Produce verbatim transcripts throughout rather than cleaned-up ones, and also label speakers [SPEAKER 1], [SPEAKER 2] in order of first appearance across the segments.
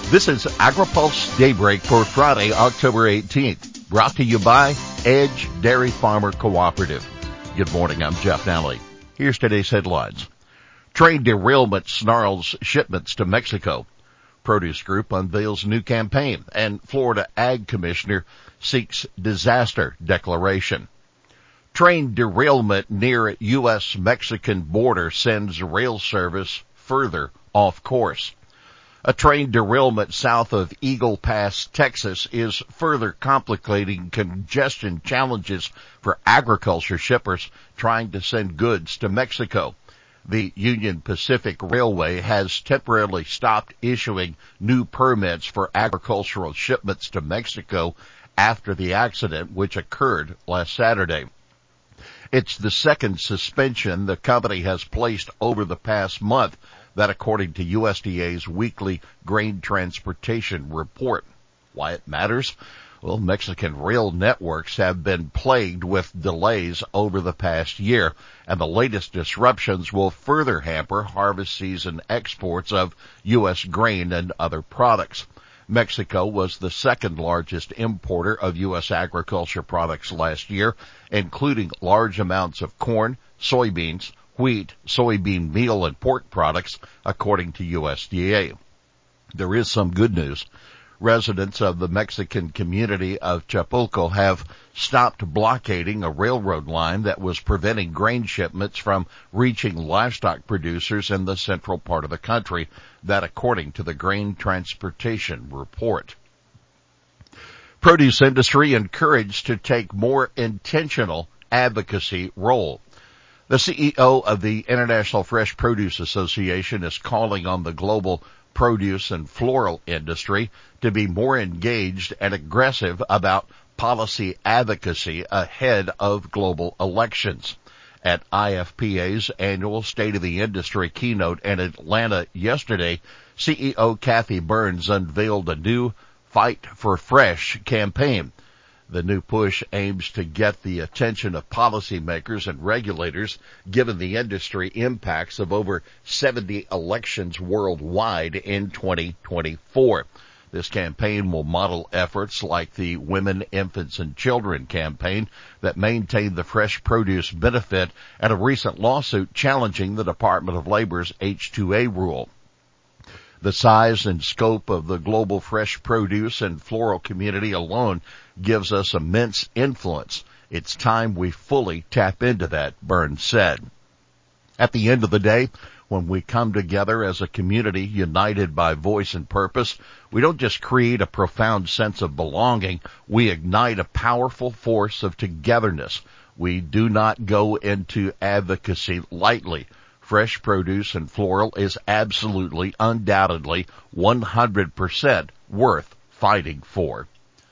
[SPEAKER 1] This is AgriPulse Daybreak for Friday, October eighteenth, brought to you by Edge Dairy Farmer Cooperative. Good morning, I'm Jeff Nally. Here's today's headlines. Trade derailment snarls shipments to Mexico. Produce Group unveils new campaign, and Florida Ag Commissioner seeks disaster declaration. Train derailment near U S Mexican border sends rail service further off course. A train derailment south of Eagle Pass, Texas, is further complicating congestion challenges for agriculture shippers trying to send goods to Mexico. The Union Pacific Railway has temporarily stopped issuing new permits for agricultural shipments to Mexico after the accident, which occurred last Saturday. It's the second suspension the company has placed over the past month, that according to U S D A's weekly grain transportation report. Why it matters? Well, Mexican rail networks have been plagued with delays over the past year, and the latest disruptions will further hamper harvest season exports of U S grain and other products. Mexico was the second largest importer of U S agriculture products last year, including large amounts of corn, soybeans, wheat, soybean meal, and pork products, according to U S D A. There is some good news. Residents of the Mexican community of Chapulco have stopped blockading a railroad line that was preventing grain shipments from reaching livestock producers in the central part of the country, that according to the Grain Transportation Report. Produce industry encouraged to take more intentional advocacy role. The C E O of the International Fresh Produce Association is calling on the global produce and floral industry to be more engaged and aggressive about policy advocacy ahead of global elections. At I F P A's annual State of the Industry keynote in Atlanta yesterday, C E O Kathy Burns unveiled a new Fight for Fresh campaign. The new push aims to get the attention of policymakers and regulators, given the industry impacts of over seventy elections worldwide in twenty twenty-four. This campaign will model efforts like the Women, Infants, and Children campaign that maintained the fresh produce benefit and a recent lawsuit challenging the Department of Labor's H two A rule. The size and scope of the global fresh produce and floral community alone gives us immense influence. It's time we fully tap into that, Burns said. At the end of the day, when we come together as a community united by voice and purpose, we don't just create a profound sense of belonging, we ignite a powerful force of togetherness. We do not go into advocacy lightly. Fresh produce and floral is absolutely, undoubtedly, one hundred percent worth fighting for.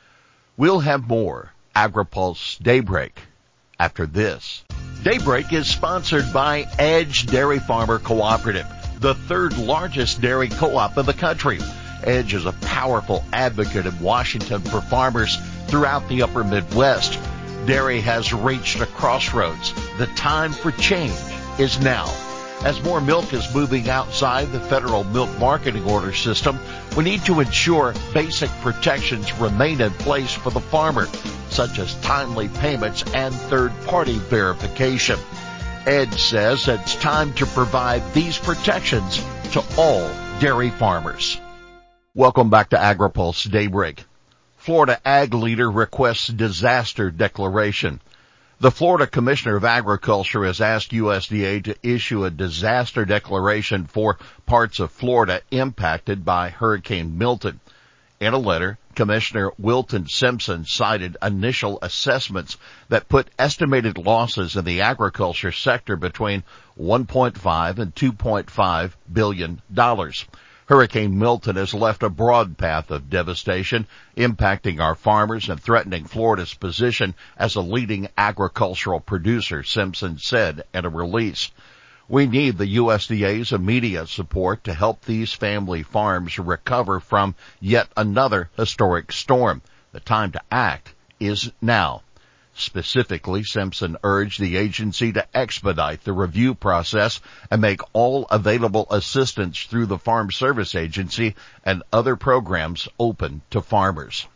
[SPEAKER 1] We'll have more AgriPulse Daybreak after this. Daybreak is sponsored by Edge Dairy Farmer Cooperative, the third largest dairy co-op in the country. Edge is a powerful advocate in Washington for farmers throughout the upper Midwest. Dairy has reached a crossroads. The time for change is now. As more milk is moving outside the federal milk marketing order system, we need to ensure basic protections remain in place for the farmer, such as timely payments and third-party verification. Edge says it's time to provide these protections to all dairy farmers. Welcome back to AgriPulse Daybreak. Florida Ag Leader requests disaster declaration. The Florida Commissioner of Agriculture has asked U S D A to issue a disaster declaration for parts of Florida impacted by Hurricane Milton. In a letter, Commissioner Wilton Simpson cited initial assessments that put estimated losses in the agriculture sector between one point five and two point five billion dollars. Hurricane Milton has left a broad path of devastation, impacting our farmers and threatening Florida's position as a leading agricultural producer, Simpson said in a release. We need the U S D A's immediate support to help these family farms recover from yet another historic storm. The time to act is now. Specifically, Simpson urged the agency to expedite the review process and make all available assistance through the Farm Service Agency and other programs open to farmers.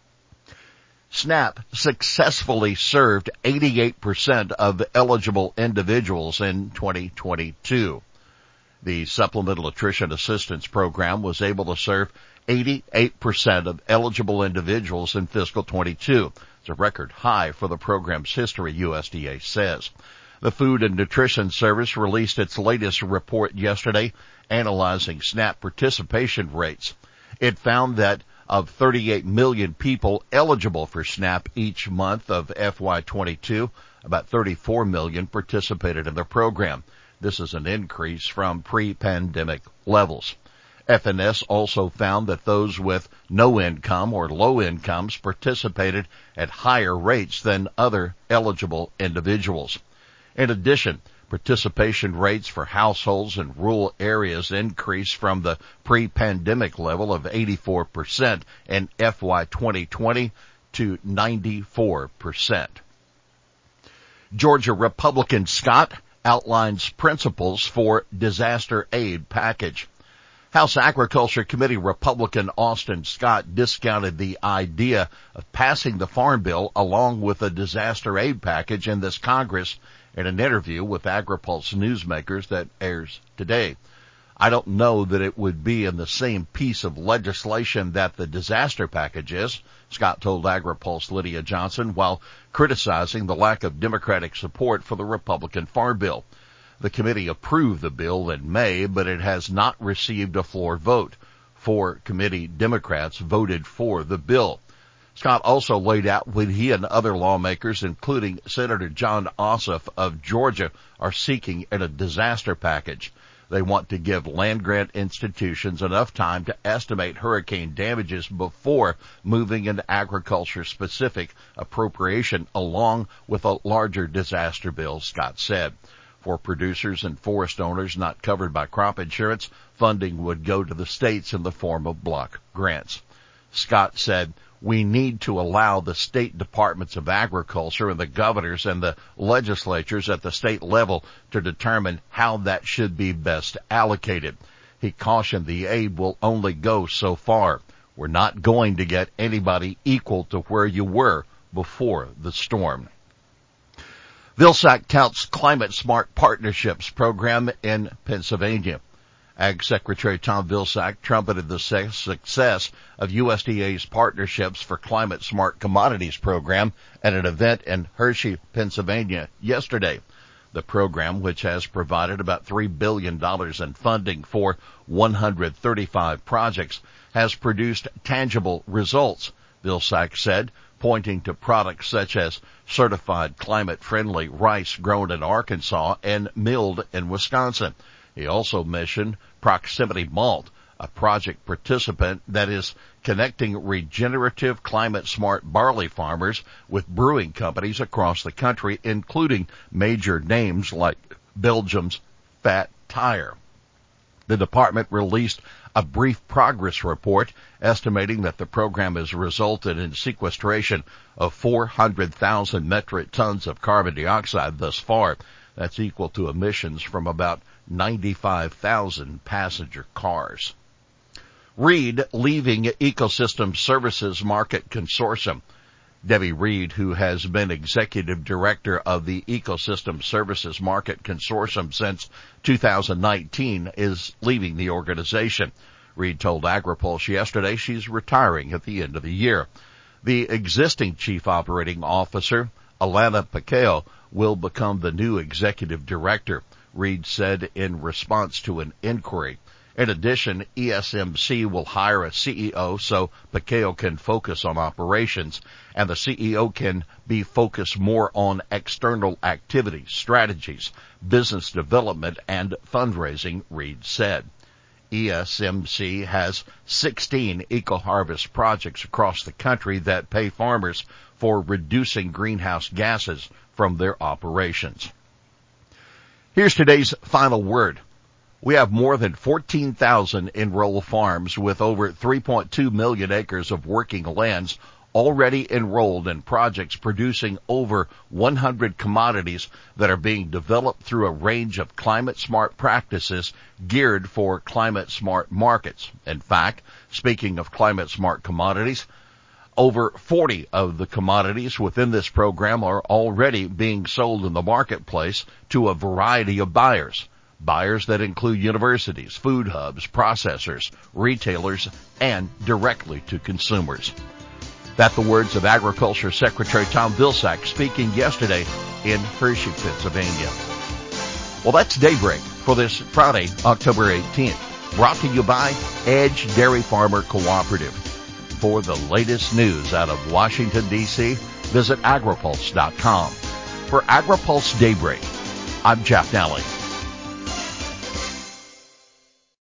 [SPEAKER 1] SNAP successfully served eighty-eight percent of eligible individuals in twenty twenty-two. The Supplemental Nutrition Assistance Program was able to serve eighty-eight percent of eligible individuals in fiscal twenty-two. It's a record high for the program's history, U S D A says. The Food and Nutrition Service released its latest report yesterday, analyzing SNAP participation rates. It found that of thirty-eight million people eligible for SNAP each month of F Y twenty-two, about thirty-four million participated in the program. This is an increase from pre-pandemic levels. F N S also found that those with no income or low incomes participated at higher rates than other eligible individuals. In addition, participation rates for households in rural areas increased from the pre-pandemic level of eighty-four percent in F Y twenty twenty to ninety-four percent. Georgia Republican Scott outlines principles for disaster aid package. House Agriculture Committee Republican Austin Scott discounted the idea of passing the Farm Bill along with a disaster aid package in this Congress in an interview with AgriPulse newsmakers that airs today. I don't know that it would be in the same piece of legislation that the disaster package is, Scott told AgriPulse Lydia Johnson, while criticizing the lack of Democratic support for the Republican Farm Bill. The committee approved the bill in May, but it has not received a floor vote. Four committee Democrats voted for the bill. Scott also laid out what he and other lawmakers, including Senator John Ossoff of Georgia, are seeking in a disaster package. They want to give land-grant institutions enough time to estimate hurricane damages before moving into agriculture-specific appropriation along with a larger disaster bill, Scott said. For producers and forest owners not covered by crop insurance, funding would go to the states in the form of block grants. Scott said, "We need to allow the state departments of agriculture and the governors and the legislatures at the state level to determine how that should be best allocated." He cautioned the aid will only go so far. We're not going to get anybody equal to where you were before the storm. Vilsack touts Climate Smart Partnerships program in Pennsylvania. Ag Secretary Tom Vilsack trumpeted the success of U S D A's Partnerships for Climate Smart Commodities program at an event in Hershey, Pennsylvania yesterday. The program, which has provided about three billion dollars in funding for one hundred thirty-five projects, has produced tangible results, Vilsack said, pointing to products such as certified climate-friendly rice grown in Arkansas and milled in Wisconsin. He also mentioned Proximity Malt, a project participant that is connecting regenerative climate-smart barley farmers with brewing companies across the country, including major names like Belgium's Fat Tire. The department released a brief progress report estimating that the program has resulted in sequestration of four hundred thousand metric tons of carbon dioxide thus far. That's equal to emissions from about ninety-five thousand passenger cars. Reed leaving Ecosystem Services Market Consortium. Debbie Reed, who has been executive director of the Ecosystem Services Market Consortium since two thousand nineteen, is leaving the organization. Reed told AgriPulse yesterday she's retiring at the end of the year. The existing chief operating officer, Alana Pacquiao, will become the new executive director, Reed said in response to an inquiry. In addition, E S M C will hire a C E O so Pacquiao can focus on operations, and the C E O can be focused more on external activities, strategies, business development, and fundraising, Reed said. E S M C has sixteen eco-harvest projects across the country that pay farmers for reducing greenhouse gases from their operations. Here's today's final word. We have more than fourteen thousand enrolled farms with over three point two million acres of working lands, already enrolled in projects producing over one hundred commodities that are being developed through a range of climate-smart practices geared for climate-smart markets. In fact, speaking of climate-smart commodities, over forty of the commodities within this program are already being sold in the marketplace to a variety of buyers. Buyers that include universities, food hubs, processors, retailers, and directly to consumers. That's the words of Agriculture Secretary Tom Vilsack speaking yesterday in Hershey, Pennsylvania. Well, that's Daybreak for this Friday, October eighteenth, brought to you by Edge Dairy Farmer Cooperative. For the latest news out of Washington, D C, visit agripulse dot com. For AgriPulse Daybreak, I'm Jeff Nally.